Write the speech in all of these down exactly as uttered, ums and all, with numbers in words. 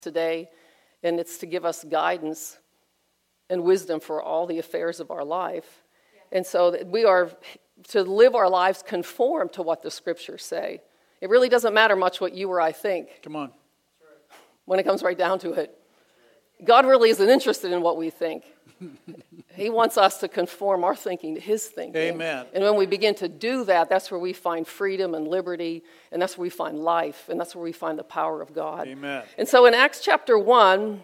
today, and it's to give us guidance and wisdom for all the affairs of our life. Yeah. And so that we are to live our lives conform to what the scriptures say. It really doesn't matter much what you or I think. Come on. When it comes right down to it. God really isn't interested in what we think. He wants us to conform our thinking to his thinking. Amen. And when we begin to do that, that's where we find freedom and liberty, and that's where we find life, and that's where we find the power of God. Amen. And so in Acts chapter one,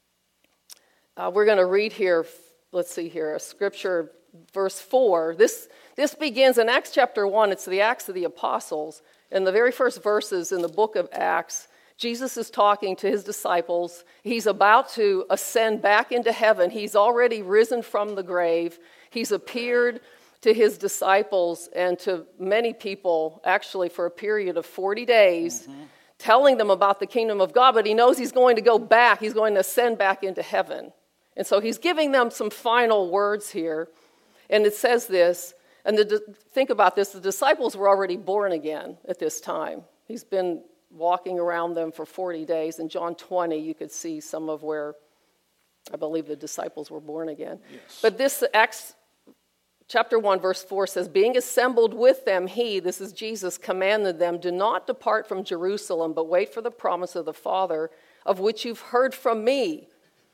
uh, we're going to read here, let's see here, a scripture, verse four. This, this begins in Acts chapter one. It's the Acts of the Apostles. And the very first verses in the book of Acts, Jesus is talking to his disciples. He's about to ascend back into heaven. He's already risen from the grave. He's appeared to his disciples and to many people, actually for a period of forty days, mm-hmm. telling them about the kingdom of God. But he knows he's going to go back. He's going to ascend back into heaven. And so he's giving them some final words here. And it says this, and the, think about this, the disciples were already born again at this time. He's been walking around them for forty days. In John twenty, you could see some of where I believe the disciples were born again. Yes. But this Acts chapter one, verse four says, being assembled with them, he, this is Jesus, commanded them, do not depart from Jerusalem, but wait for the promise of the Father, of which you've heard from me.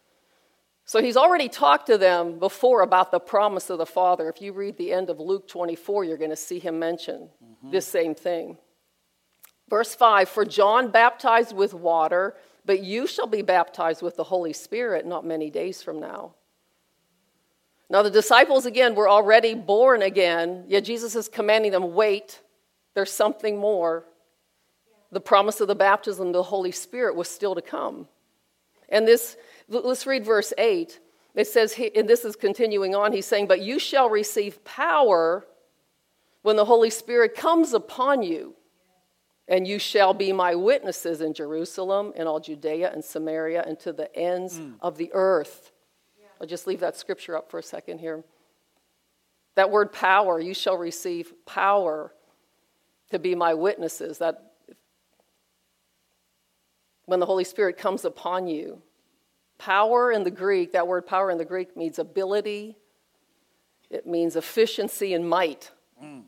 So he's already talked to them before about the promise of the Father. If you read the end of Luke twenty-four, you're going to see him mention mm-hmm. this same thing. Verse five, for John baptized with water, but you shall be baptized with the Holy Spirit not many days from now. Now the disciples, again, were already born again, yet Jesus is commanding them, wait, there's something more. The promise of the baptism of the Holy Spirit was still to come. And this, let's read verse eight. It says, and this is continuing on, he's saying, but you shall receive power when the Holy Spirit comes upon you. And you shall be my witnesses in Jerusalem, and all Judea and Samaria, and to the ends mm. of the earth. Yeah. I'll just leave that scripture up for a second here. That word power, you shall receive power to be my witnesses. That when the Holy Spirit comes upon you. Power in the Greek, that word power in the Greek means ability. It means efficiency and might. Mm.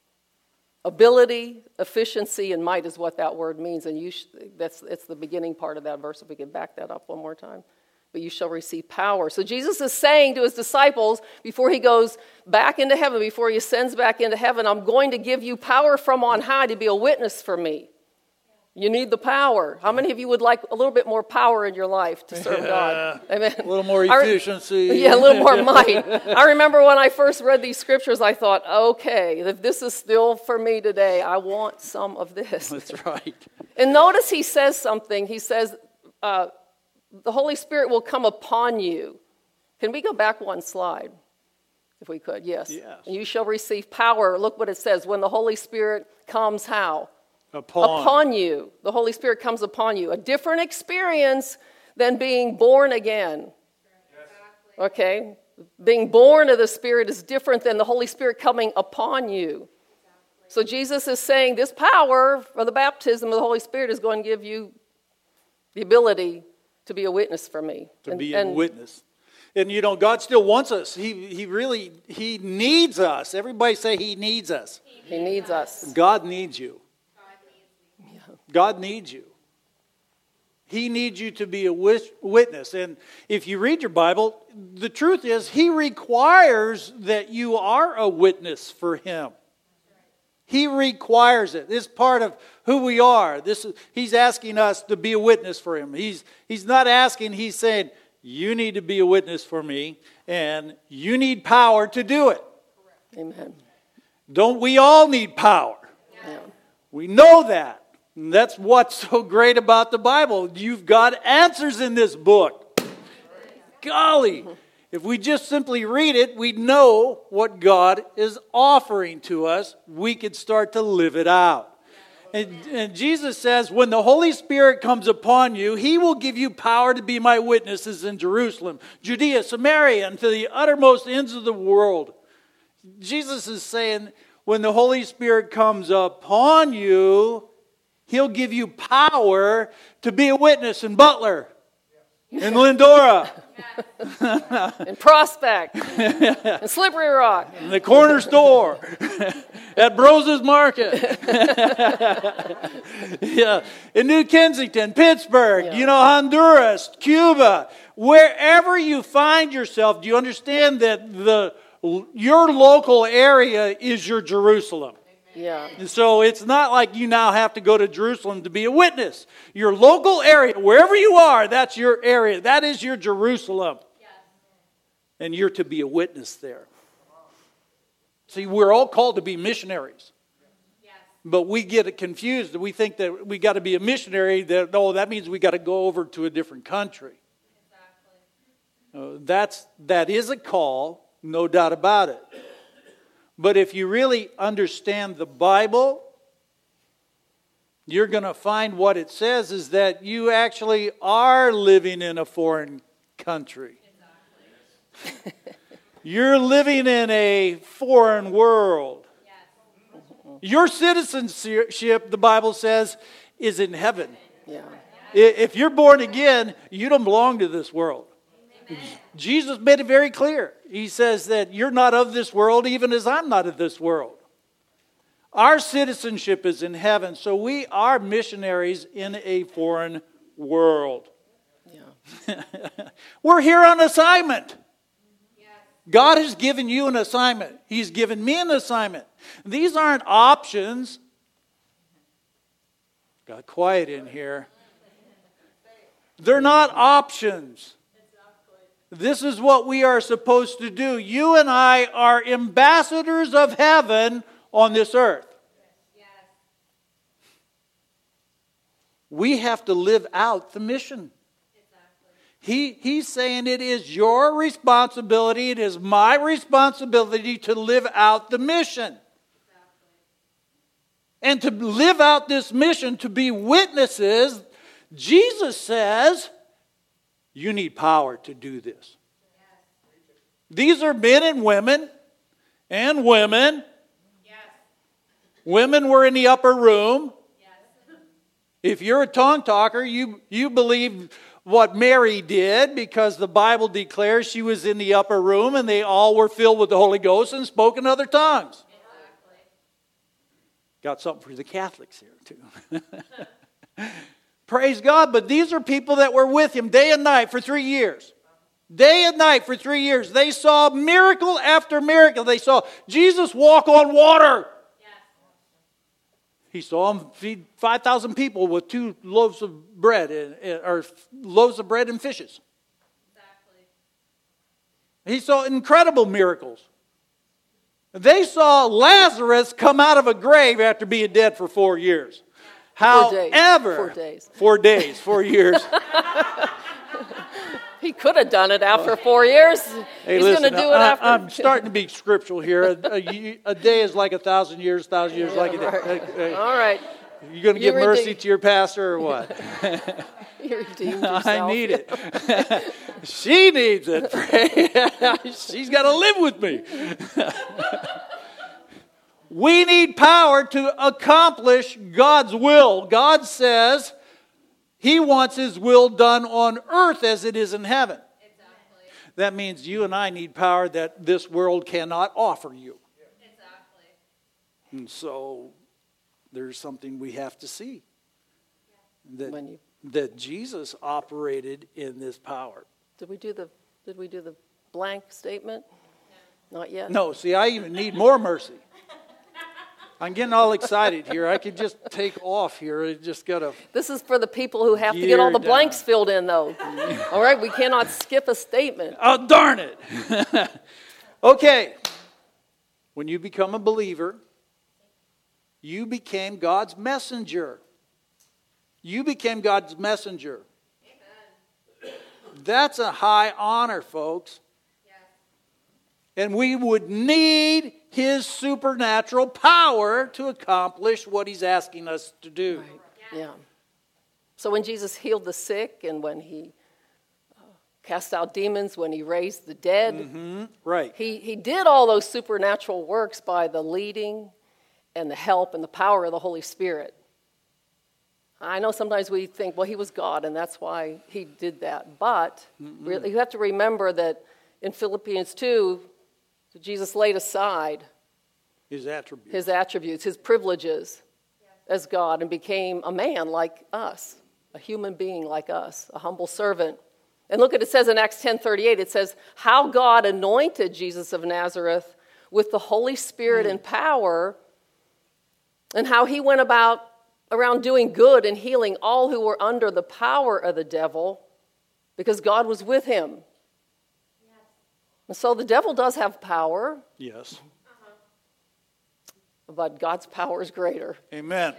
Ability, efficiency, and might is what that word means. And you sh- that's it's the beginning part of that verse, if we could back that up one more time. But you shall receive power. So Jesus is saying to his disciples, before he goes back into heaven, before he ascends back into heaven, I'm going to give you power from on high to be a witness for me. You need the power. How many of you would like a little bit more power in your life to serve yeah. God? Amen. A little more efficiency. I, yeah, a little more might. I remember when I first read these scriptures, I thought, okay, if this is still for me today, I want some of this. That's right. And notice he says something. He says, uh, the Holy Spirit will come upon you. Can we go back one slide? If we could, yes. Yes. And you shall receive power. Look what it says. When the Holy Spirit comes, how? Upon. Upon you. The Holy Spirit comes upon you. A different experience than being born again. Yes. Okay? Being born of the Spirit is different than the Holy Spirit coming upon you. So Jesus is saying this power for the baptism of the Holy Spirit is going to give you the ability to be a witness for me. To and, be and, a witness. And you know, God still wants us. He he really, he needs us. Everybody say he needs us. He needs us. God needs you. God needs you. He needs you to be a witness. And if you read your Bible, the truth is he requires that you are a witness for him. He requires it. It's part of who we are. This is, he's asking us to be a witness for him. He's, he's not asking, he's saying, you need to be a witness for me, and you need power to do it. Amen. Don't we all need power? Yeah. We know that. And that's what's so great about the Bible. You've got answers in this book. Golly, if we just simply read it, we know what God is offering to us. We could start to live it out. And, and Jesus says, when the Holy Spirit comes upon you, he will give you power to be my witnesses in Jerusalem, Judea, Samaria, and to the uttermost ends of the world. Jesus is saying, when the Holy Spirit comes upon you, He'll give you power to be a witness in Butler, in Lindora, in Prospect, in Slippery Rock, in the corner store, at Brose's Market, yeah, in New Kensington, Pittsburgh, yeah. you know, Honduras, Cuba, wherever you find yourself. Do you understand that the your local area is your Jerusalem? Yeah. And so it's not like you now have to go to Jerusalem to be a witness. Your local area, wherever you are, that's your area. That is your Jerusalem. Yes. And you're to be a witness there. See, we're all called to be missionaries. Yes. But we get it confused. We think that we got to be a missionary. That, oh, that means we got to go over to a different country. Exactly. Uh, that's, that is a call, no doubt about it. But if you really understand the Bible, you're going to find what it says is that you actually are living in a foreign country. Exactly. You're living in a foreign world. Yes. Your citizenship, the Bible says, is in heaven. Yeah. If you're born again, you don't belong to this world. Amen. Jesus made it very clear. He says that you're not of this world, even as I'm not of this world. Our citizenship is in heaven, so we are missionaries in a foreign world. Yeah. We're here on assignment. God has given you an assignment. He's given me an assignment. These aren't options. Got quiet in here. They're not options. This is what we are supposed to do. You and I are ambassadors of heaven on this earth. Yes. We have to live out the mission. Exactly. He, he's saying it is your responsibility, it is my responsibility to live out the mission. Exactly. And to live out this mission, to be witnesses, Jesus says, you need power to do this. These are men and women and women. Yes. Women were in the upper room. Yes. If you're a tongue talker, you, you believe what Mary did because the Bible declares she was in the upper room and they all were filled with the Holy Ghost and spoke in other tongues. Exactly. Got something for the Catholics here too. Praise God, but these are people that were with him day and night for three years. Day and night for three years. They saw miracle after miracle. They saw Jesus walk on water. Yes. He saw him feed five thousand people with two loaves of bread, and, or loaves of bread and fishes. Exactly. He saw incredible miracles. They saw Lazarus come out of a grave after being dead for four years. However, four days. Four days, four years. He could have done it after four years. Hey, He's going to do it I, after. I'm starting to be scriptural here. A, a, a day is like a thousand years, a thousand years yeah, like a day. Right. All right. You going to give mercy redeem- to your pastor or what? You redeemed yourself. I need it. She needs it. She's got to live with me. We need power to accomplish God's will. God says He wants His will done on earth as it is in heaven. Exactly. That means you and I need power that this world cannot offer you. Exactly. And so there's something we have to see. That, when you, that Jesus operated in this power. Did we do the Did we do the blank statement? No. Not yet. No, see, I even need more mercy. I'm getting all excited here. I could just take off here. I just got to. This is for the people who have to get all the blanks down. Filled in, though. All right, we cannot skip a statement. Oh, darn it. Okay. When you become a believer, you became God's messenger. You became God's messenger. Amen. That's a high honor, folks. Yes. And we would need His supernatural power to accomplish what He's asking us to do. Right. Yeah. So when Jesus healed the sick and when He uh, cast out demons, when He raised the dead, mm-hmm. right. he, he did all those supernatural works by the leading and the help and the power of the Holy Spirit. I know sometimes we think, well, he was God, and that's why he did that. But really, you have to remember that in Philippians two, Jesus laid aside his attributes, his, attributes, his privileges as God, and became a man like us, a human being like us, a humble servant. And look at it says in Acts ten thirty-eight, it says, how God anointed Jesus of Nazareth with the Holy Spirit mm. and power, and how he went about around doing good and healing all who were under the power of the devil, because God was with him. Yes. And so the devil does have power. Yes. Uh-huh. But God's power is greater. Amen.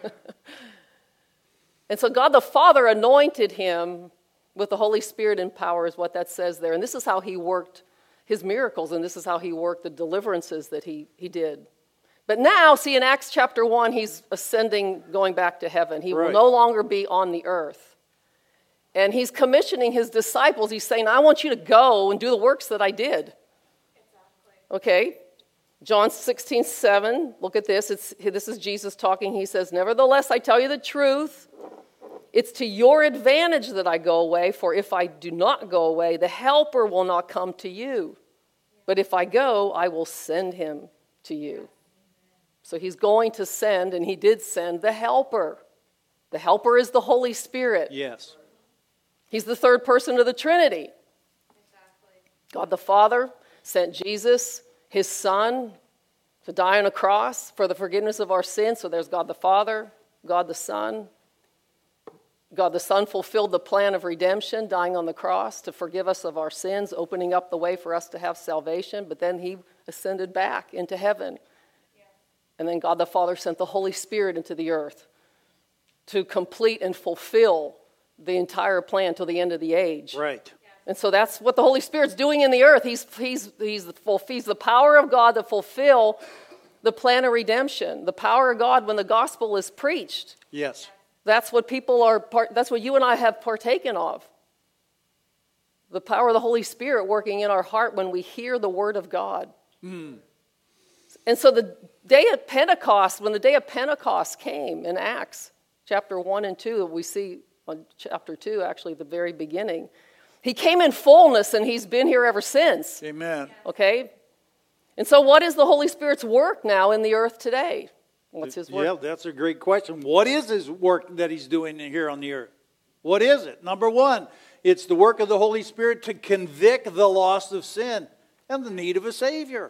And so God the Father anointed him with the Holy Spirit and power, is what that says there. And this is how he worked his miracles, and this is how he worked the deliverances that he, he did. But now, see, in Acts chapter one, he's ascending, going back to heaven. He right. will no longer be on the earth. And he's commissioning his disciples. He's saying, I want you to go and do the works that I did. Exactly. Okay? John sixteen seven, look at this. It's, this is Jesus talking. He says, nevertheless, I tell you the truth. It's to your advantage that I go away, for if I do not go away, the Helper will not come to you. But if I go, I will send him to you. So he's going to send, and he did send, the Helper. The Helper is the Holy Spirit. Yes. He's the third person of the Trinity. Exactly. God the Father sent Jesus, his Son, to die on a cross for the forgiveness of our sins. So there's God the Father, God the Son. God the Son fulfilled the plan of redemption, dying on the cross to forgive us of our sins, opening up the way for us to have salvation. But then he ascended back into heaven. And then God the Father sent the Holy Spirit into the earth to complete and fulfill the entire plan till the end of the age. Right. And so that's what the Holy Spirit's doing in the earth. He's, he's, he's, the, he's the power of God to fulfill the plan of redemption. The power of God when the gospel is preached. Yes. That's what people are, part, that's what you and I have partaken of. The power of the Holy Spirit working in our heart when we hear the word of God. Mm. And so the day of Pentecost, when the day of Pentecost came in Acts chapter one and two, we see on chapter two, actually, the very beginning, he came in fullness, and he's been here ever since. Amen. Okay? And so what is the Holy Spirit's work now in the earth today? What's his work? Yeah, that's a great question. What is his work that he's doing here on the earth? What is it? Number one, it's the work of the Holy Spirit to convict the lost of sin and the need of a Savior.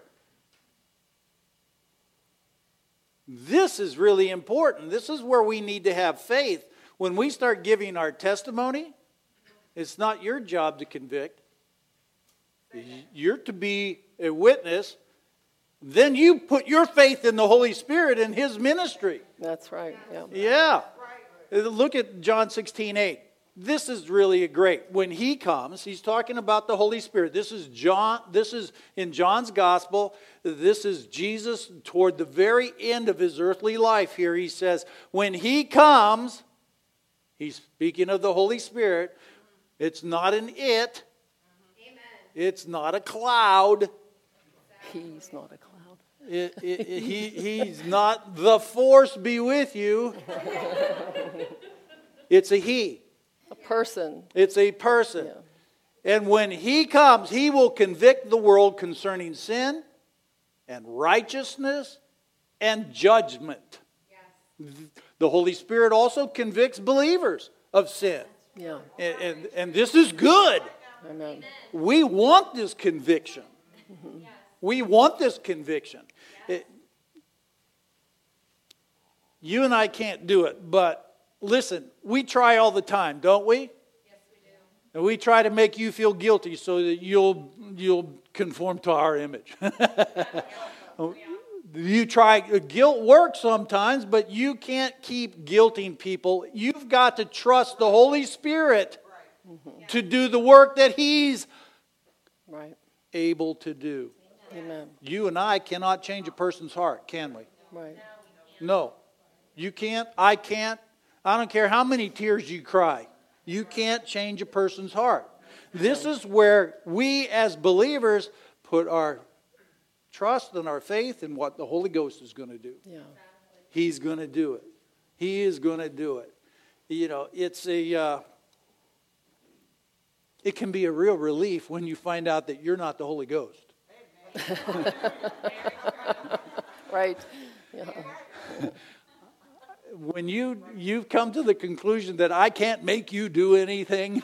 This is really important. This is where we need to have faith. When we start giving our testimony, it's not your job to convict. You're to be a witness. Then you put your faith in the Holy Spirit and his ministry. That's right. Yeah. Yeah. Look at John sixteen eight. This is really great. When he comes, he's talking about the Holy Spirit. This is John, this is in John's gospel. This is Jesus toward the very end of his earthly life here. He says, when he comes, he's speaking of the Holy Spirit. It's not an it. Amen. It's not a cloud. He's not a cloud. It, it, it, he, he's not the force be with you. It's a he. A person. It's a person. Yeah. And when he comes, he will convict the world concerning sin and righteousness and judgment. Yes. The Holy Spirit also convicts believers of sin. Yeah. And, and, and this is good. Amen. We want this conviction. Mm-hmm. We want this conviction. It, you and I can't do it, but listen, we try all the time, don't we? Yes, we do. And we try to make you feel guilty so that you'll you'll conform to our image. You try, guilt works sometimes, but you can't keep guilting people. You've got to trust the Holy Spirit right. to do the work that He's right. able to do. Amen. You and I cannot change a person's heart, can we? Right. No. You can't. I can't. I don't care how many tears you cry. You can't change a person's heart. This is where we as believers put our trust and our faith in what the Holy Ghost is going to do. Yeah. He's going to do it. He is going to do it. you know, it's a, uh, it can be a real relief when you find out that you're not the Holy Ghost. Right. Yeah. When you, you've come to the conclusion that I can't make you do anything,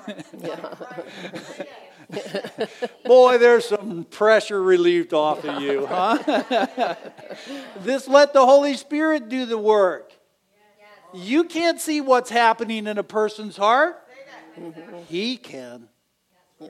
boy, there's some pressure relieved off of you, huh? This let the Holy Spirit do the work. You can't see what's happening in a person's heart. He can. Yeah.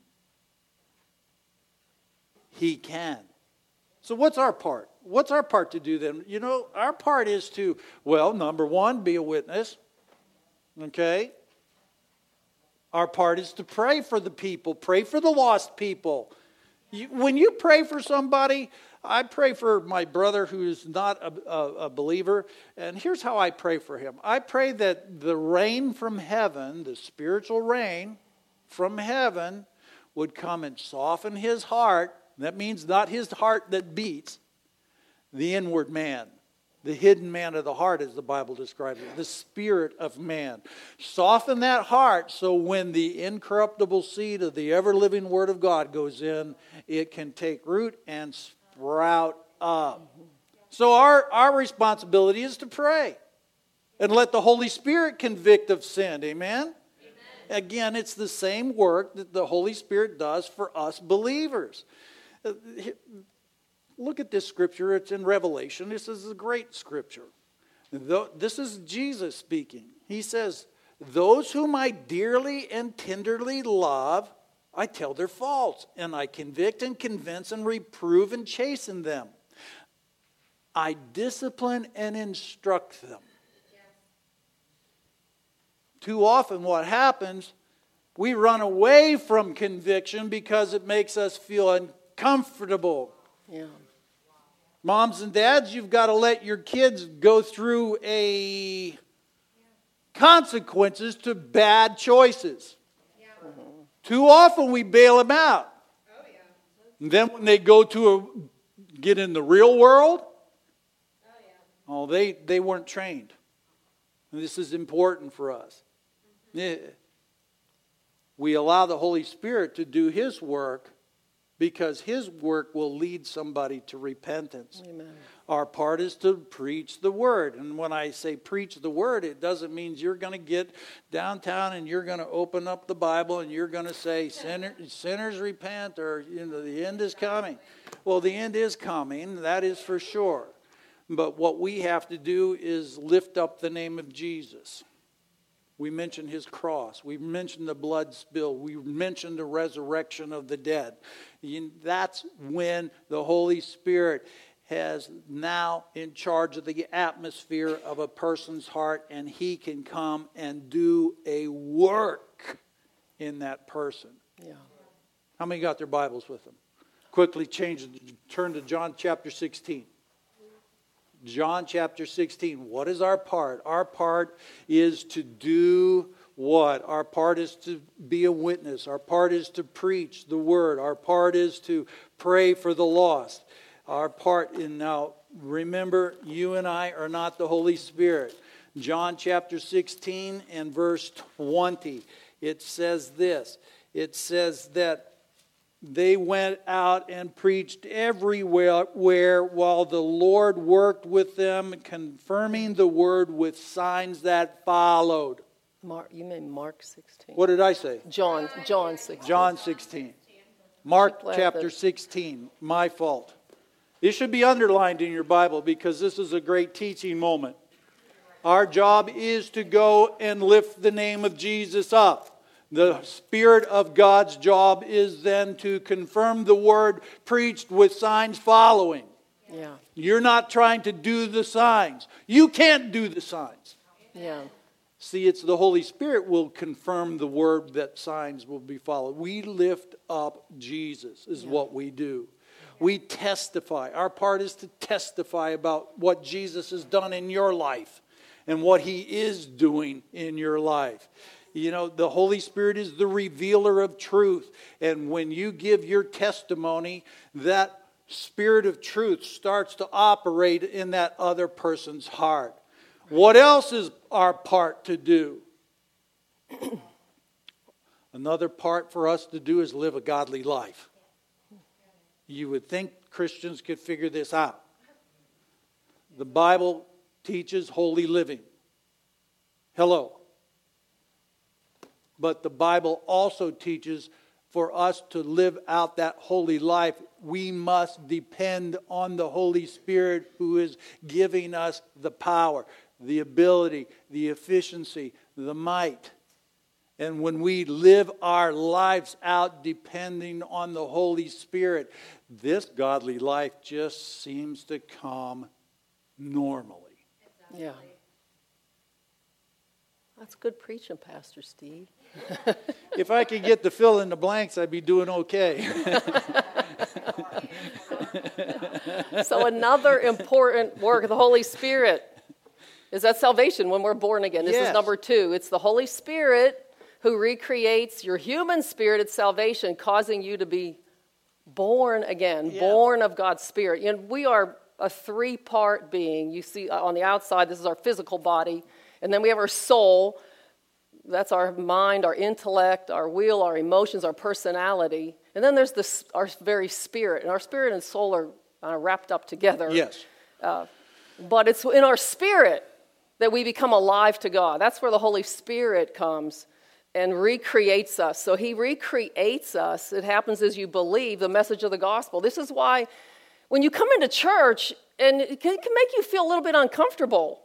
He can. So what's our part? What's our part to do then? You know, our part is to, well, number one, be a witness. Okay? Our part is to pray for the people. Pray for the lost people. You, when you pray for somebody, I pray for my brother who is not a, a, a believer. And here's how I pray for him. I pray that the rain from heaven, the spiritual rain from heaven, would come and soften his heart. That means not his heart that beats, the inward man, the hidden man of the heart, as the Bible describes it, the spirit of man. Soften that heart so when the incorruptible seed of the ever-living Word of God goes in, it can take root and sprout up. So our, our responsibility is to pray and let the Holy Spirit convict of sin. Amen? Again, it's the same work that the Holy Spirit does for us believers. Look at this scripture. It's in Revelation. This is a great scripture. This is Jesus speaking. He says, those whom I dearly and tenderly love, I tell their faults, and I convict and convince and reprove and chasten them. I discipline and instruct them. Too often what happens, we run away from conviction because it makes us feel uncomfortable. Yeah. Moms and dads, you've got to let your kids go through a consequences to bad choices. Yeah. Mm-hmm. Too often we bail them out. Oh, yeah. And then when they go to a, get in the real world, oh, yeah. oh they, they weren't trained. And this is important for us. Yeah. We allow the Holy Spirit to do His work because His work will lead somebody to repentance. Amen. Our part is to preach the Word. And when I say preach the Word, it doesn't mean you're going to get downtown and you're going to open up the Bible and you're going to say, Sinner, sinners repent, or you know, the end is coming. Well, the end is coming, that is for sure. But what we have to do is lift up the name of Jesus. We mentioned His cross. We mentioned the blood spill. We mentioned the resurrection of the dead. That's when the Holy Spirit has now in charge of the atmosphere of a person's heart, and He can come and do a work in that person. Yeah. How many got their Bibles with them? Quickly change, turn to John chapter sixteen. John chapter sixteen. What is our part? Our part is to do what? Our part is to be a witness. Our part is to preach the word. Our part is to pray for the lost. Our part in now, remember, you and I are not the Holy Spirit. John chapter sixteen and verse twenty. It says this. It says that they went out and preached everywhere while the Lord worked with them, confirming the word with signs that followed. Mark, you mean Mark sixteen? What did I say? John, John sixteen. John sixteen. Mark chapter sixteen. My fault. This should be underlined in your Bible because this is a great teaching moment. Our job is to go and lift the name of Jesus up. The Spirit of God's job is then to confirm the word preached with signs following. Yeah. You're not trying to do the signs. You can't do the signs. Yeah. See, it's the Holy Spirit will confirm the word that signs will be followed. We lift up Jesus is yeah. what we do. We testify. Our part is to testify about what Jesus has done in your life and what He is doing in your life. You know, the Holy Spirit is the revealer of truth. And when you give your testimony, that Spirit of truth starts to operate in that other person's heart. What else is our part to do? Another part for us to do is live a godly life. You would think Christians could figure this out. The Bible teaches holy living. Hello. But the Bible also teaches for us to live out that holy life, we must depend on the Holy Spirit who is giving us the power, the ability, the efficiency, the might. And when we live our lives out depending on the Holy Spirit, this godly life just seems to come normally. Yeah. That's good preaching, Pastor Steve. If I could get the fill in the blanks, I'd be doing okay. So another important work of the Holy Spirit is that salvation when we're born again. This Yes. is number two. It's the Holy Spirit who recreates your human spirit at salvation, causing you to be born again, Yeah. born of God's Spirit. You know, we are a three-part being. You see on the outside, this is our physical body. And then we have our soul. That's our mind, our intellect, our will, our emotions, our personality. And then there's this, our very spirit. And our spirit and soul are uh, wrapped up together. Yes. Uh, but it's in our spirit that we become alive to God. That's where the Holy Spirit comes and recreates us. So he recreates us. It happens as you believe the message of the gospel. This is why when you come into church, and it can, it can make you feel a little bit uncomfortable.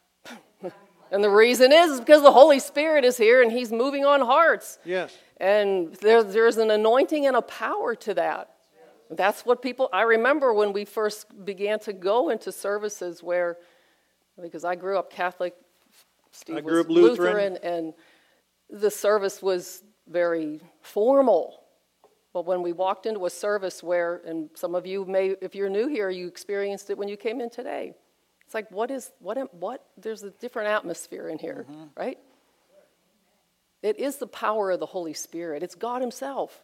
And the reason is, is because the Holy Spirit is here and he's moving on hearts. Yes. And there, there's an anointing and a power to that. That's what people, I remember when we first began to go into services where, because I grew up Catholic, Steve I grew was up Lutheran. Lutheran, and the service was very formal. But when we walked into a service where, and some of you may, if you're new here, you experienced it when you came in today. It's like, what is, what, am- what, there's a different atmosphere in here, mm-hmm. right? It is the power of the Holy Spirit. It's God himself.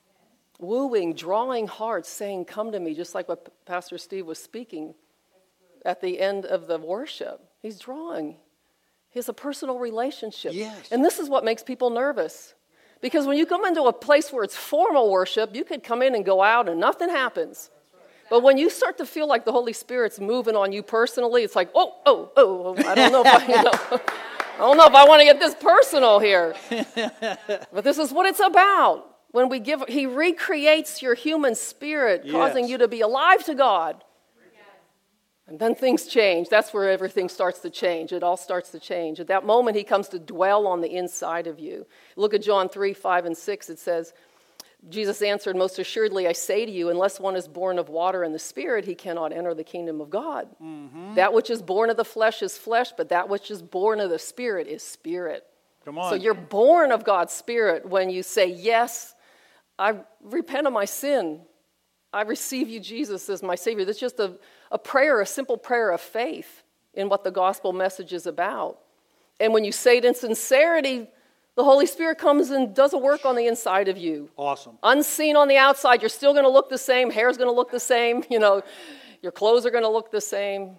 Wooing, drawing hearts, saying, come to me, just like what P- Pastor Steve was speaking at the end of the worship. He's drawing. He has a personal relationship. Yes. And this is what makes people nervous. Because when you come into a place where it's formal worship, you could come in and go out and nothing happens. But when you start to feel like the Holy Spirit's moving on you personally, it's like, oh, oh, oh, I don't know if I, you know, I don't know if I want to get this personal here. But this is what it's about. When we give, he recreates your human spirit, causing Yes. you to be alive to God. And then things change. That's where everything starts to change. It all starts to change. At that moment, he comes to dwell on the inside of you. Look at John three, five, and six. It says, Jesus answered, most assuredly, I say to you, unless one is born of water and the Spirit, he cannot enter the kingdom of God. Mm-hmm. That which is born of the flesh is flesh, but that which is born of the Spirit is spirit. Come on. So you're born of God's Spirit when you say, yes, I repent of my sin. I receive you, Jesus, as my Savior. That's just a, a prayer, a simple prayer of faith in what the gospel message is about. And when you say it in sincerity, the Holy Spirit comes and does a work on the inside of you. Awesome. Unseen on the outside, you're still going to look the same. Hair's going to look the same. You know, your clothes are going to look the same.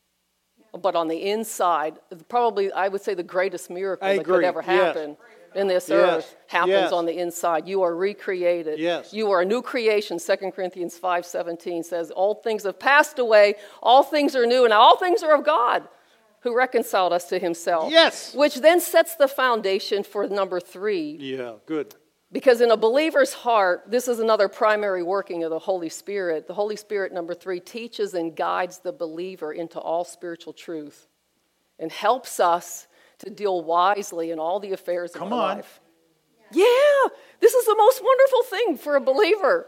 But on the inside, probably I would say the greatest miracle I that agree. could ever happen Yes. in this Yes. earth happens Yes. on the inside. You are recreated. Yes. You are a new creation. Second Corinthians five seventeen says, all things have passed away. All things are new. And all things are of God, who reconciled us to himself. Yes. Which then sets the foundation for number three. Yeah, good. Because in a believer's heart, this is another primary working of the Holy Spirit. The Holy Spirit, number three, teaches and guides the believer into all spiritual truth and helps us to deal wisely in all the affairs Come of our on. life. Yeah, this is the most wonderful thing for a believer.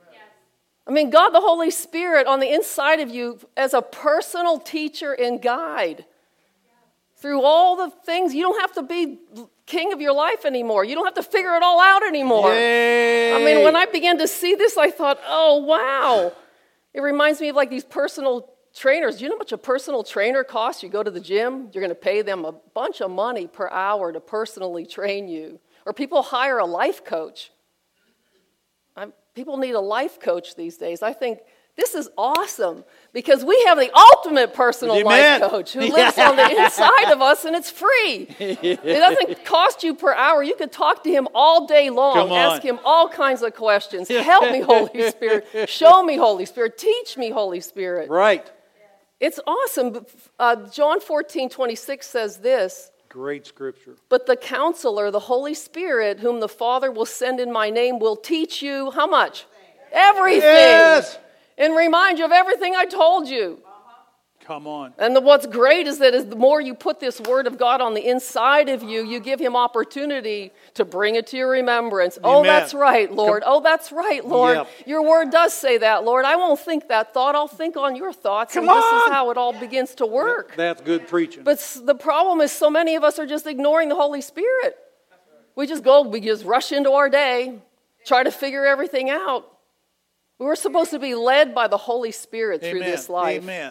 I mean, God, the Holy Spirit on the inside of you as a personal teacher and guide. Through all the things, you don't have to be king of your life anymore. You don't have to figure it all out anymore. Yay. I mean, when I began to see this, I thought, oh, wow. It reminds me of like these personal trainers. Do you know how much a personal trainer costs? You go to the gym, you're going to pay them a bunch of money per hour to personally train you. Or people hire a life coach. I'm, people need a life coach these days. I think This is awesome because we have the ultimate personal Amen. life coach who lives on the inside of us, and it's free. It doesn't cost you per hour. You could talk to him all day long, Come on. ask him all kinds of questions. Help me, Holy Spirit. Show me, Holy Spirit. Teach me, Holy Spirit. Right. It's awesome. Uh, John fourteen twenty-six says this. Great scripture. But the counselor, the Holy Spirit, whom the Father will send in my name, will teach you how much? Everything. Yes. And remind you of everything I told you. Come on. And the, what's great is that is the more you put this word of God on the inside of you, you give him opportunity to bring it to your remembrance. Amen. Oh, that's right, Lord. Come. Oh, that's right, Lord. Yep. Your word does say that, Lord. I won't think that thought. I'll think on your thoughts. Come and this on. is how it all begins to work. That's good preaching. But s- the problem is so many of us are just ignoring the Holy Spirit. We just go, we just rush into our day, try to figure everything out. We're supposed to be led by the Holy Spirit through Amen. this life. Amen.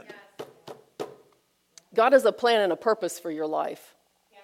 God has a plan and a purpose for your life.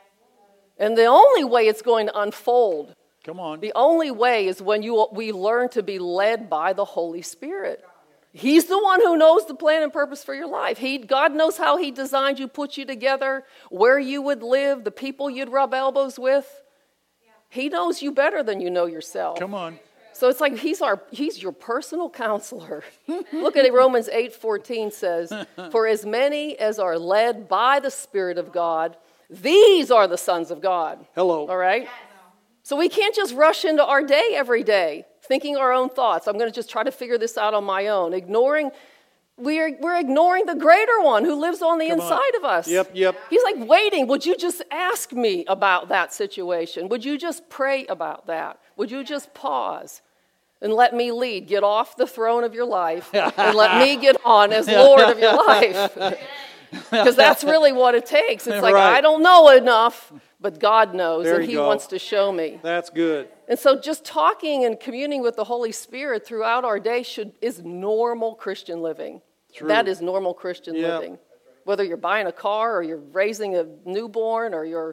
And the only way it's going to unfold, Come on. the only way is when you we learn to be led by the Holy Spirit. He's the one who knows the plan and purpose for your life. He, God knows how he designed you, put you together, where you would live, the people you'd rub elbows with. He knows you better than you know yourself. Come on. So it's like he's our he's your personal counselor. Look at it, Romans eight fourteen says, for as many as are led by the Spirit of God, these are the sons of God. Hello. All right? So we can't just rush into our day every day, thinking our own thoughts. I'm going to just try to figure this out on my own. Ignoring, we're, we're ignoring the greater one who lives on the Come inside on. of us. Yep, yep. He's like waiting. Would you just ask me about that situation? Would you just pray about that? Would you just pause and let me lead? Get off the throne of your life and let me get on as Lord of your life. Because that's really what it takes. It's like, Right. I don't know enough, but God knows, There and you he go. wants to show me. That's good. And so just talking and communing with the Holy Spirit throughout our day should is normal Christian living. True. That is normal Christian Yep. living. Whether you're buying a car or you're raising a newborn or you're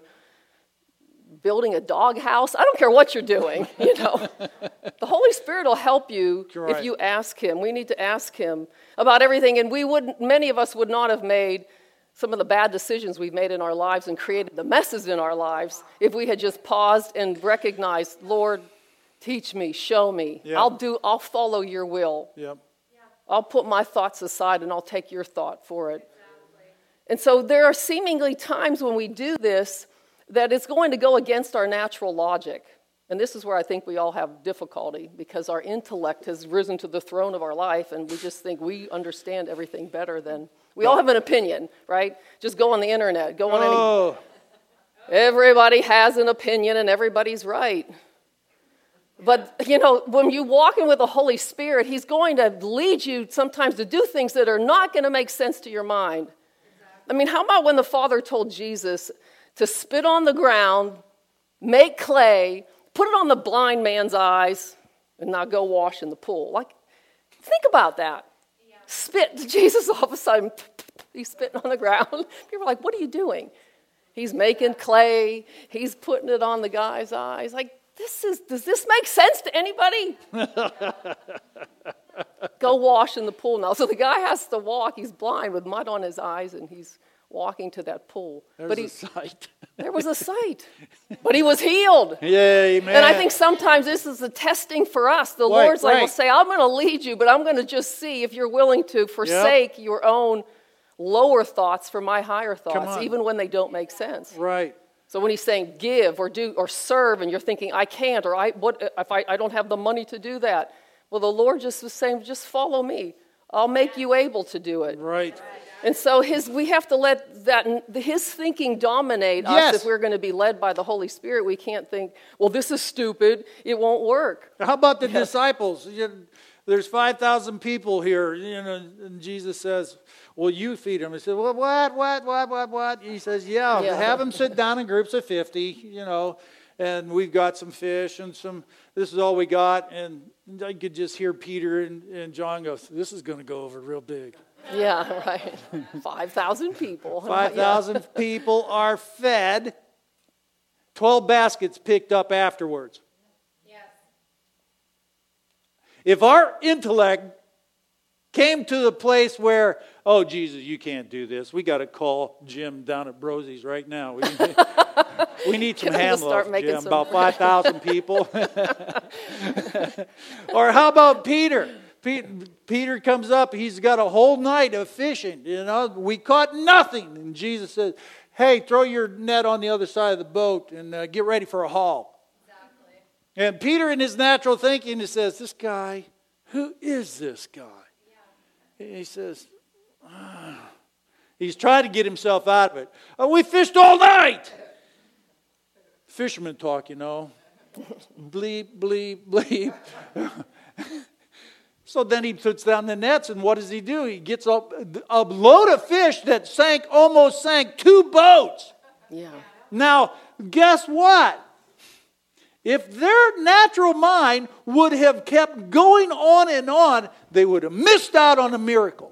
building a dog house, I don't care what you're doing, you know. The Holy Spirit will help you Right. if you ask him. We need to ask him about everything, and we wouldn't many of us would not have made some of the bad decisions we've made in our lives and created the messes in our lives if we had just paused and recognized, Lord, teach me, show me. Yeah. I'll do I'll follow your will. Yep. I'll put my thoughts aside and I'll take your thought for it. And so there are seemingly times when we do this that it's going to go against our natural logic. And this is where I think we all have difficulty because our intellect has risen to the throne of our life and we just think we understand everything better than... We all have an opinion, right? Just go on the internet, go on any... Oh, Everybody has an opinion and everybody's right. But, you know, when you walk in with the Holy Spirit, he's going to lead you sometimes to do things that are not going to make sense to your mind. I mean, how about when the Father told Jesus to spit on the ground, make clay, put it on the blind man's eyes, and now go wash in the pool? Like, think about that. Yeah. Spit. Jesus all of a sudden, he's spitting on the ground. People are like, what are you doing? He's making clay. He's putting it on the guy's eyes. Like, this is, does this make sense to anybody? Go wash in the pool now. So the guy has to walk. He's blind with mud on his eyes, and he's walking to that pool. there's but a he, sight. there was a sight. But he was healed. Yay, man. And I think sometimes this is a testing for us. The Right, Lord's like, right. will say, I'm going to lead you, but I'm going to just see if you're willing to forsake your own lower thoughts for my higher thoughts, on. even when they don't make sense. Right. So when he's saying give or do or serve, and you're thinking, I can't, or I what if I, I don't have the money to do that? Well, the Lord just was saying, just follow me. I'll make you able to do it. Right. And so his we have to let that his thinking dominate Yes. us if we're going to be led by the Holy Spirit. We can't think, well, this is stupid. It won't work. How about the disciples? You know, there's five thousand people here, you know, and Jesus says, well, you feed them. He said, well, what, what, what, what, what? He says, yeah, Yeah. have them sit down in groups of fifty, you know, and we've got some fish and some, this is all we got. And I could just hear Peter and, and John go, this is going to go over real big. Yeah, right. five thousand people. five thousand people are fed, twelve baskets picked up afterwards. If our intellect came to the place where, oh, Jesus, you can't do this. We got to call Jim down at Brosie's right now. We need, we need some ham loaf, Jim, some... about five thousand people. Or how about Peter? Peter comes up. He's got a whole night of fishing. You know, we caught nothing. And Jesus says, hey, throw your net on the other side of the boat and uh, get ready for a haul. Exactly. And Peter, in his natural thinking, he says, this guy, who is this guy? Yeah. And he says, ah. He's trying to get himself out of it. Oh, we fished all night. Fisherman talk, you know. Bleep, bleep, bleep. So then he puts down the nets, and what does he do? He gets a, a load of fish that sank, almost sank two boats. Yeah. Now, guess what? If their natural mind would have kept going on and on, they would have missed out on a miracle.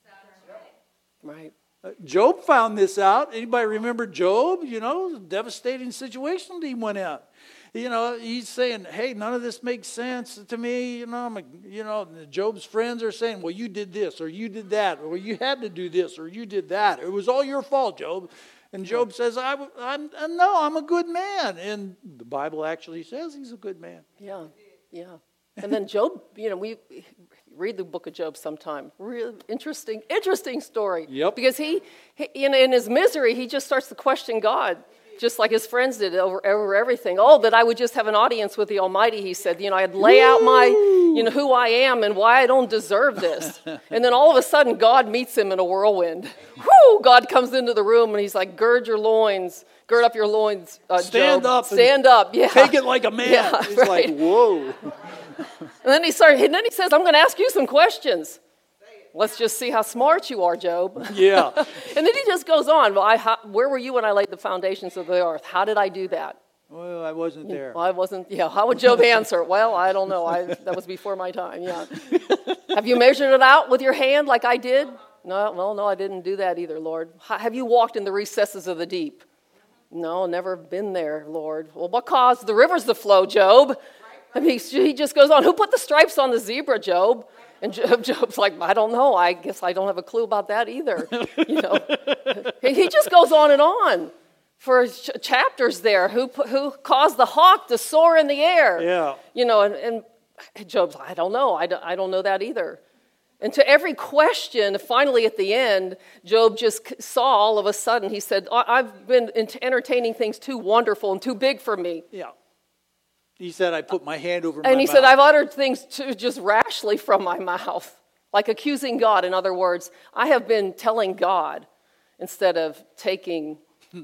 Right. Uh, Job found this out. Anybody remember Job? You know, devastating situation that he went out. You know, he's saying, hey, none of this makes sense to me. You know, I'm a, you know, Job's friends are saying, well, you did this, or you did that, or you had to do this, or you did that. It was all your fault, Job. And Job says, I, I'm, no, I'm a good man. And the Bible actually says he's a good man. Yeah, yeah. And then Job, you know, we read the book of Job sometime. Real interesting, interesting story. Yep. Because he, he in, in his misery, he just starts to question God. Just like his friends did over, over everything. Oh, that I would just have an audience with the Almighty, he said. You know, I'd lay Woo! out my, you know, who I am and why I don't deserve this. And then all of a sudden, God meets him in a whirlwind. Whoo! God comes into the room and he's like, gird your loins, gird up your loins, uh, Stand Job. up. Stand up, yeah. Take it like a man. Yeah, he's right. like, whoa. And then he started, and then he says, I'm going to ask you some questions. Let's just see how smart you are, Job. Yeah. And then he just goes on. Well, I, how, where were you when I laid the foundations of the earth? How did I do that? Well, I wasn't there. Well, I wasn't. Yeah. How would Job answer? Well, I don't know. I, that was before my time. Yeah. Have you measured it out with your hand like I did? No. Well, no, I didn't do that either, Lord. How, have you walked in the recesses of the deep? No, never been there, Lord. Well, what caused the rivers to flow, Job? I mean, he just goes on. Who put the stripes on the zebra, Job? And Job, Job's like, I don't know. I guess I don't have a clue about that either. You know, he just goes on and on for ch- chapters there. Who who caused the hawk to soar in the air? Yeah. You know, and, and Job's like, I don't know. I don't, I don't know that either. And to every question, finally at the end, Job just saw all of a sudden. He said, I've been entertaining things too wonderful and too big for me. Yeah. He said, I put my hand over my And he mouth. said, I've uttered things too just rashly from my mouth, like accusing God. In other words, I have been telling God instead of taking,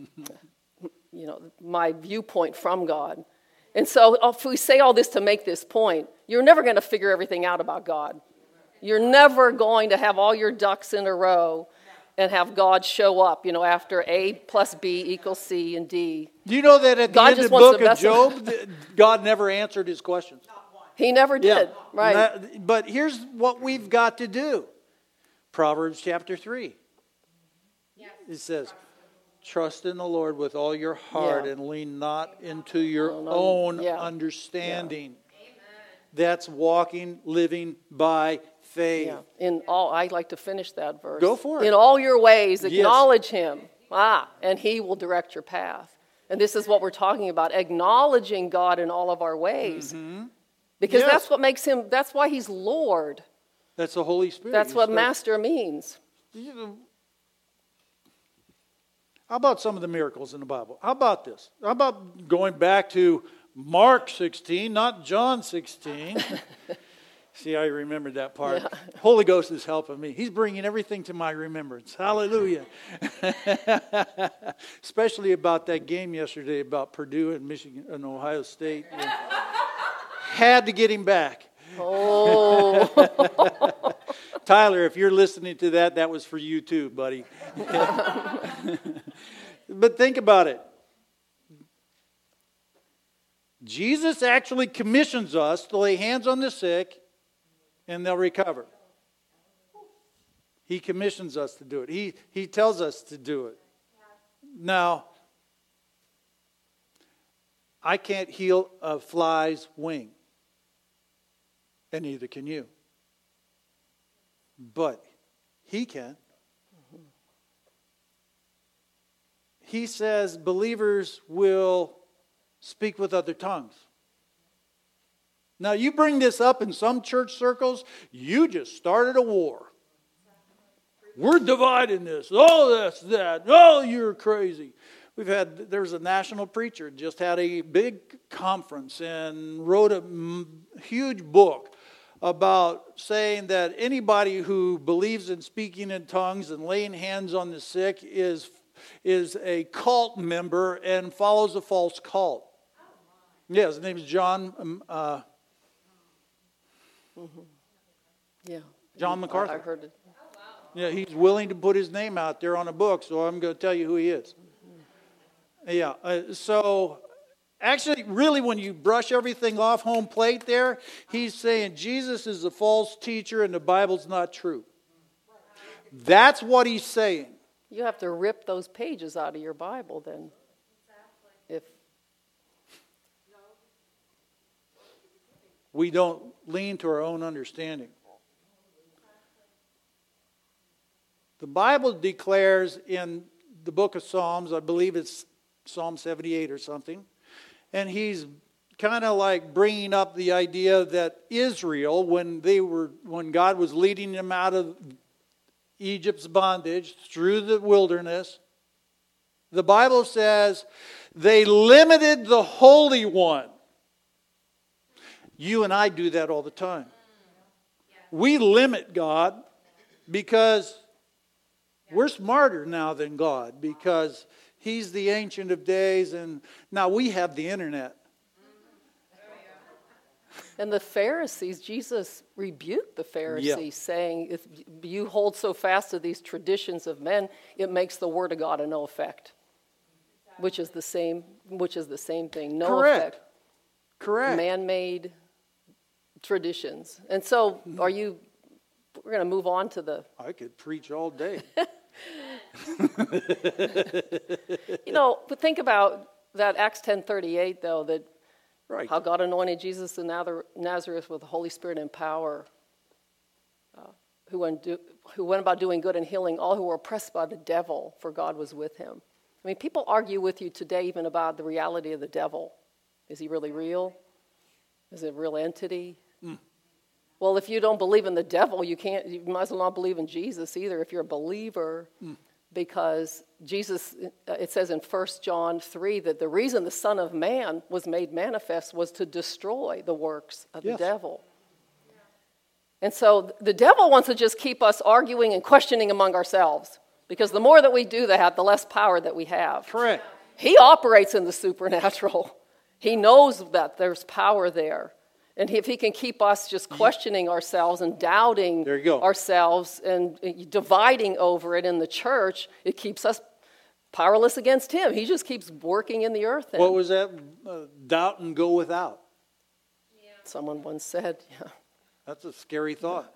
you know, my viewpoint from God. And so if we say all this to make this point, you're never going to figure everything out about God. You're never going to have all your ducks in a row and have God show up, you know, after A plus B equals C and D. Do you know that at the God end of the book of Job, God never answered his questions? He never did, yeah. right. That, but here's what we've got to do. Proverbs chapter three. Yes. It says, trust in the Lord with all your heart yeah. and lean not into your no, no, own yeah. understanding. Yeah. That's walking, living by faith. Yeah. In all, I like to finish that verse. Go for it. In all your ways, acknowledge yes. him. Ah, and he will direct your path. And this is what we're talking about, acknowledging God in all of our ways. Mm-hmm. Because yes. that's what makes him, that's why he's Lord. That's the Holy Spirit. That's what master means. You know, how about some of the miracles in the Bible? How about this? How about going back to Mark sixteen, not John sixteen? See, I remembered that part. Yeah. Holy Ghost is helping me. He's bringing everything to my remembrance. Hallelujah. Especially about that game yesterday about Purdue and Michigan and Ohio State. Had to get him back. Oh. Tyler, if you're listening to that, that was for you too, buddy. But think about it. Jesus actually commissions us to lay hands on the sick and they'll recover. He commissions us to do it. He, he tells us to do it. Now, I can't heal a fly's wing. And neither can you. but he can. He says believers will speak with other tongues. Now, you bring this up in some church circles, you just started a war. We're dividing this. Oh, that's that. Oh, you're crazy. We've had, there's a national preacher, just had a big conference and wrote a huge book about saying that anybody who believes in speaking in tongues and laying hands on the sick is, is a cult member and follows a false cult. Yeah, his name is John um, uh, mm-hmm. Yeah. John MacArthur. I heard it. Yeah, he's willing to put his name out there on a book, so I'm going to tell you who he is. Yeah, uh, so actually, really, when you brush everything off home plate there, he's saying Jesus is a false teacher and the Bible's not true. That's what he's saying. You have to rip those pages out of your Bible then. If we don't lean to our own understanding. The Bible declares in the book of Psalms, I believe it's Psalm seventy-eight or something, and he's kind of like bringing up the idea that Israel, when they were, when God was leading them out of Egypt's bondage through the wilderness, the Bible says they limited the Holy One. You and I do that all the time. We limit God because we're smarter now than God, because He's the Ancient of Days, and now we have the internet. And the Pharisees, Jesus rebuked the Pharisees, yeah. saying, if you hold so fast to these traditions of men, it makes the Word of God of no effect. Which is the same, which is the same thing. No Correct. effect. Correct. Man-made traditions. And so, are you, we're going to move on to the... I could preach all day. You know, but think about that Acts ten thirty-eight, though, that right. how God anointed Jesus of Nazareth with the Holy Spirit and power, uh, who, went do, who went about doing good and healing all who were oppressed by the devil, for God was with him. I mean, people argue with you today even about the reality of the devil. Is he really real? Is it a real entity? Mm. Well, if you don't believe in the devil, you can't. You might as well not believe in Jesus either if you're a believer, mm. because Jesus, it says in First John three that the reason the Son of Man was made manifest was to destroy the works of yes. the devil. And so the devil wants to just keep us arguing and questioning among ourselves, because the more that we do that, the less power that we have. Correct. He operates in the supernatural. He knows that there's power there. And if he can keep us just questioning ourselves and doubting there you go. ourselves and dividing over it in the church, it keeps us powerless against him. He just keeps working in the earth. Then. What was that? Uh, doubt and go without. Yeah. Someone once said, yeah. That's a scary thought.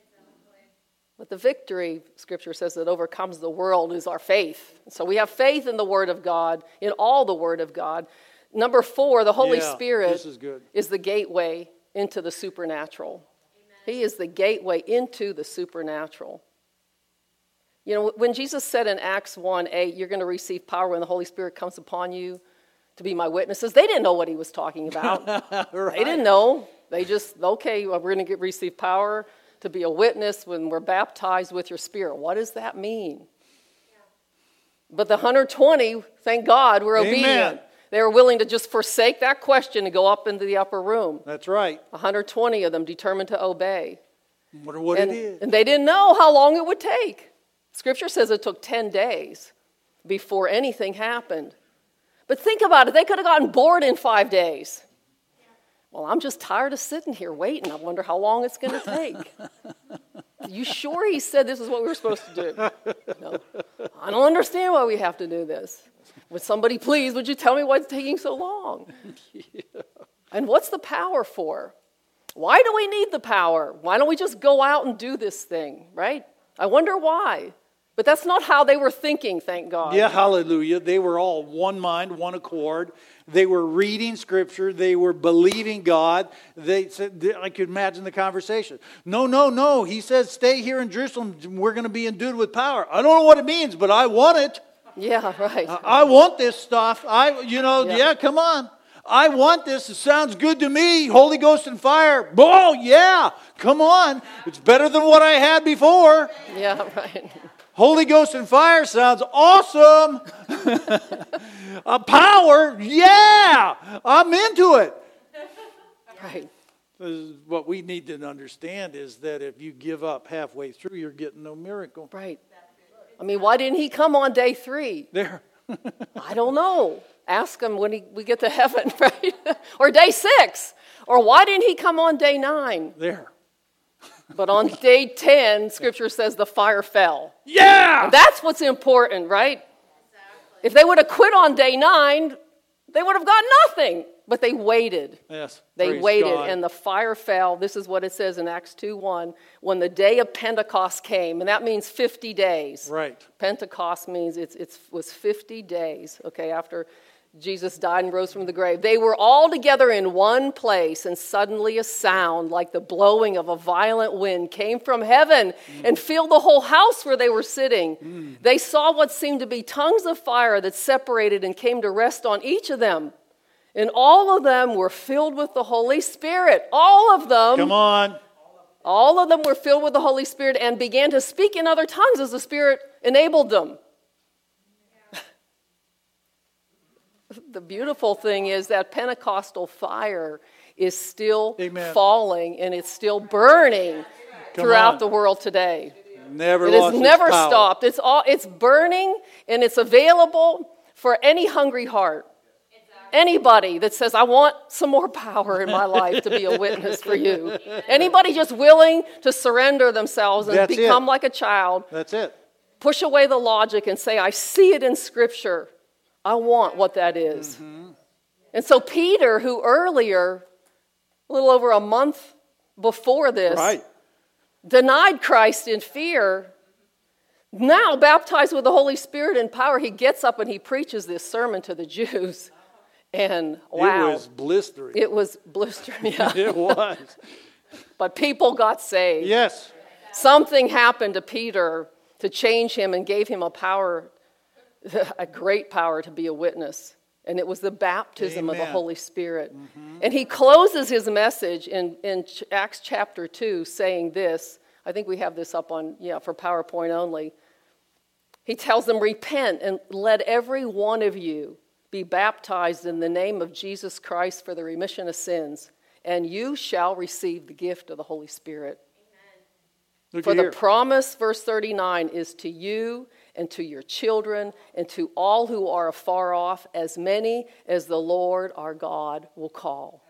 But the victory, Scripture says, that overcomes the world is our faith. So we have faith in the Word of God, in all the Word of God. Number four, the Holy yeah, Spirit this is, good. is the gateway into the supernatural. Amen. He is the gateway into the supernatural. You know, when Jesus said in Acts one eight, you're going to receive power when the Holy Spirit comes upon you to be my witnesses, they didn't know what he was talking about. Right. They didn't know. They just, okay, well, we're going to get receive power to be a witness when we're baptized with your Spirit. What does that mean? Yeah. But the one hundred twenty, thank God, were Amen. obedient. They were willing to just forsake that question and go up into the upper room. That's right. one hundred twenty of them determined to obey. I wonder what and, it is. And they didn't know how long it would take. Scripture says it took ten days before anything happened. But think about it. They could have gotten bored in five days. Well, I'm just tired of sitting here waiting. I wonder how long it's going to take. You sure he said this is what we were supposed to do? No. I don't understand why we have to do this. Would somebody please, would you tell me why it's taking so long? Yeah. And what's the power for? Why do we need the power? Why don't we just go out and do this thing, right? I wonder why. But that's not how they were thinking, thank God. Yeah, hallelujah. They were all one mind, one accord. They were reading Scripture. They were believing God. They said, I could imagine the conversation. No, no, no. He says, stay here in Jerusalem. We're going to be endued with power. I don't know what it means, but I want it. Yeah, right. I, I want this stuff. I, you know, yeah. yeah, come on. I want this. It sounds good to me. Holy Ghost and fire. Oh, yeah. Come on. It's better than what I had before. Yeah, right. Holy Ghost and fire sounds awesome. A power, yeah, I'm into it. Right. What we need to understand is that if you give up halfway through, you're getting no miracle. Right. I mean, why didn't he come on day three? There. I don't know. Ask him when he, we get to heaven, right? Or day six. Or why didn't he come on day nine? There. But on day ten, Scripture says the fire fell. Yeah! And that's what's important, right? Exactly. If they would have quit on day nine, they would have got nothing. But they waited. Yes. They Praise waited, God. and the fire fell. This is what it says in Acts two one. When the day of Pentecost came, and that means fifty days. Right. Pentecost means it's it was fifty days, okay, after Jesus died and rose from the grave. They were all together in one place, and suddenly a sound like the blowing of a violent wind came from heaven mm. and filled the whole house where they were sitting. Mm. They saw what seemed to be tongues of fire that separated and came to rest on each of them. And all of them were filled with the Holy Spirit. All of them. Come on. All of them were filled with the Holy Spirit and began to speak in other tongues as the Spirit enabled them. The beautiful thing is that Pentecostal fire is still Amen. falling and it's still burning Come throughout on. the world today. Never It lost has never its power. stopped. It's all it's burning and it's available for any hungry heart. Anybody that says, I want some more power in my life to be a witness for you. Anybody just willing to surrender themselves and That's become it. like a child. That's it. Push away the logic and say, I see it in Scripture. I want what that is. Mm-hmm. And so Peter, who earlier, a little over a month before this, Right. denied Christ in fear, now baptized with the Holy Spirit and power, he gets up and he preaches this sermon to the Jews. And wow. It was blistering. It was blistering, yeah. It was. But people got saved. Yes. Something happened to Peter to change him and gave him a power, a great power to be a witness. And it was the baptism Amen. of the Holy Spirit. Mm-hmm. And he closes his message in, in Acts chapter two saying this. I think we have this up on, yeah, for PowerPoint only. He tells them, repent and let every one of you be baptized in the name of Jesus Christ for the remission of sins, and you shall receive the gift of the Holy Spirit. Look For the here. promise, verse thirty-nine, is to you and to your children and to all who are afar off, as many as the Lord our God will call.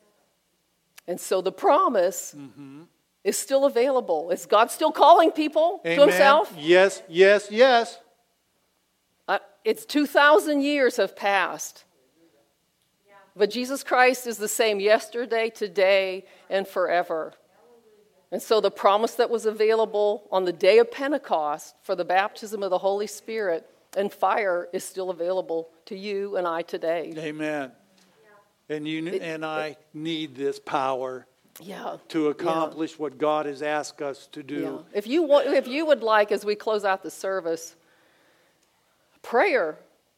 And so the promise mm-hmm. is still available. Is God still calling people Amen. to himself? Yes, yes, yes. Uh, it's two thousand years have passed. But Jesus Christ is the same yesterday, today, and forever. And so the promise that was available on the day of Pentecost for the baptism of the Holy Spirit and fire is still available to you and I today. Amen. Yeah. And you it, and I it, need this power yeah, to accomplish yeah. what God has asked us to do. Yeah. If you want, if you would like, as we close out the service, prayer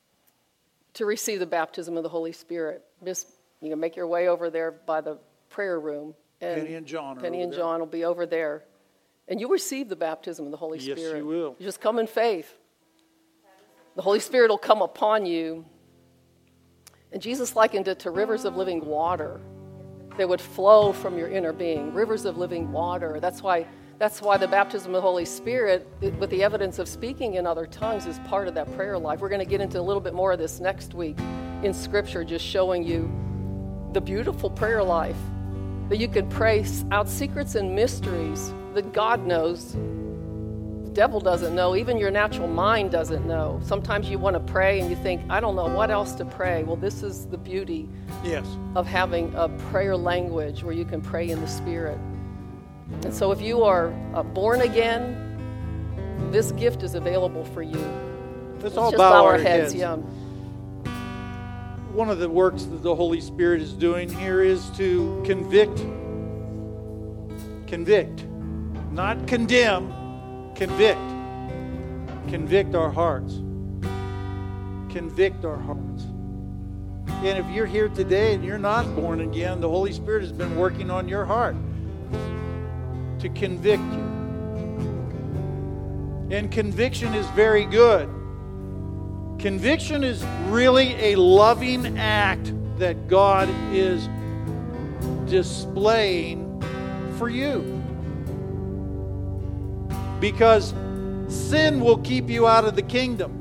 to receive the baptism of the Holy Spirit, just you can make your way over there by the prayer room. And Penny and John are Penny over and there. John will be over there. And you'll receive the baptism of the Holy Yes, Spirit. you will. You just come in faith. The Holy Spirit will come upon you. And Jesus likened it to rivers of living water that would flow from your inner being. Rivers of living water. That's why, that's why the baptism of the Holy Spirit, with the evidence of speaking in other tongues, is part of that prayer life. We're going to get into a little bit more of this next week in Scripture, just showing you the beautiful prayer life. That you can pray out secrets and mysteries that God knows. The devil doesn't know. Even your natural mind doesn't know. Sometimes you want to pray and you think, I don't know what else to pray. Well, this is the beauty yes. of having a prayer language where you can pray in the Spirit. And so if you are uh, born again, this gift is available for you. Let's all just bow, bow our our heads. heads. Yeah. One of the works that the Holy Spirit is doing here is to convict. Convict. Not condemn. Convict. Convict our hearts. Convict our hearts. And if you're here today and you're not born again, the Holy Spirit has been working on your heart to convict you. And conviction is very good. Conviction is really a loving act that God is displaying for you. Because sin will keep you out of the kingdom.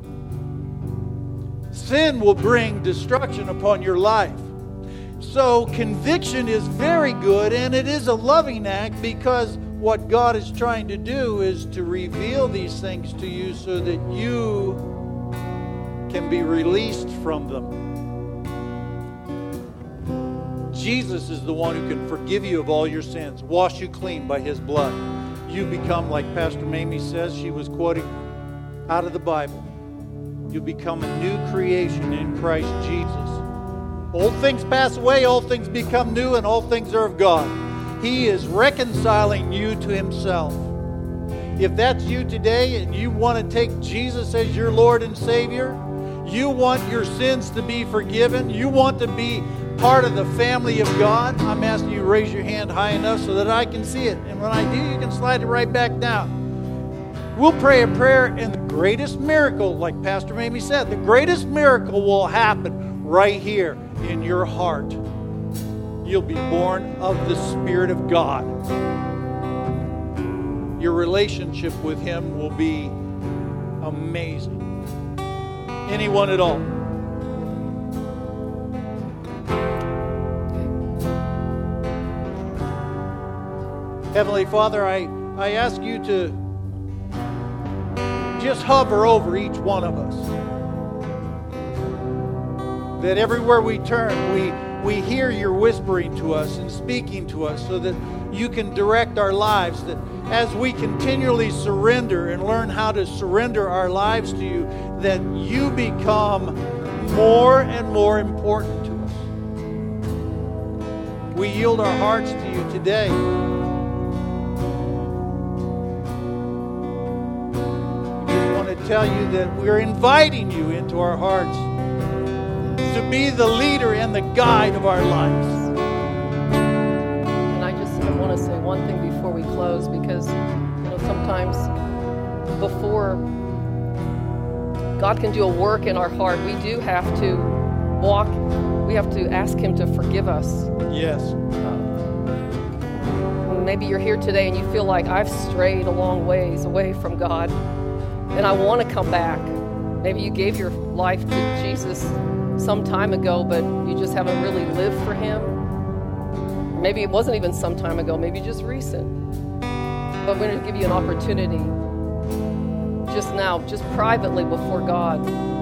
Sin will bring destruction upon your life. So conviction is very good, and it is a loving act, because what God is trying to do is to reveal these things to you so that you can be released from them. Jesus is the one who can forgive you of all your sins, wash you clean by His blood. You become, like Pastor Mamie says, she was quoting out of the Bible, you become a new creation in Christ Jesus. Old things pass away, all things become new, and all things are of God. He is reconciling you to Himself. If that's you today and you want to take Jesus as your Lord and Savior, you want your sins to be forgiven, you want to be part of the family of God, I'm asking you to raise your hand high enough so that I can see it. And when I do, you can slide it right back down. We'll pray a prayer, and the greatest miracle, like Pastor Mamie said, the greatest miracle will happen right here in your heart. You'll be born of the Spirit of God. Your relationship with Him will be amazing. Anyone at all? Heavenly Father, I, I ask you to just hover over each one of us. That everywhere we turn, we, we hear your whispering to us and speaking to us, so that you can direct our lives. That as we continually surrender and learn how to surrender our lives to you, that you become more and more important to us. We yield our hearts to you today. Tell you that we're inviting you into our hearts to be the leader and the guide of our lives. And I just I want to say one thing before we close, because you know sometimes before God can do a work in our heart, we do have to walk, we have to ask Him to forgive us. Yes. Uh, maybe you're here today and you feel like I've strayed a long ways away from God, and I want to come back. Maybe you gave your life to Jesus some time ago, but you just haven't really lived for Him. Maybe it wasn't even some time ago, maybe just recent. But we're going to give you an opportunity just now, just privately before God.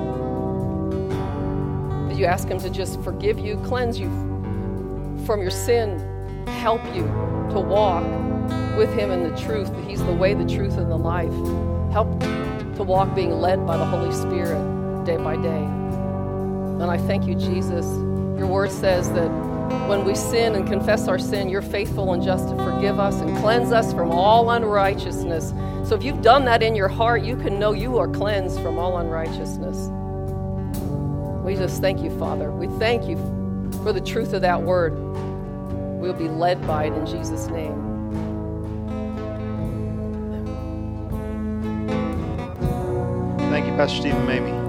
That you ask Him to just forgive you, cleanse you from your sin, help you to walk with Him in the truth. That He's the way, the truth, and the life. Help to walk being led by the Holy Spirit day by day. And I thank you, Jesus. Your word says that when we sin and confess our sin, you're faithful and just to forgive us and cleanse us from all unrighteousness. So if you've done that in your heart, you can know you are cleansed from all unrighteousness. We just thank you, Father. We thank you for the truth of that word. We'll be led by it in Jesus' name. Thank you, Pastor Steve and Mamie.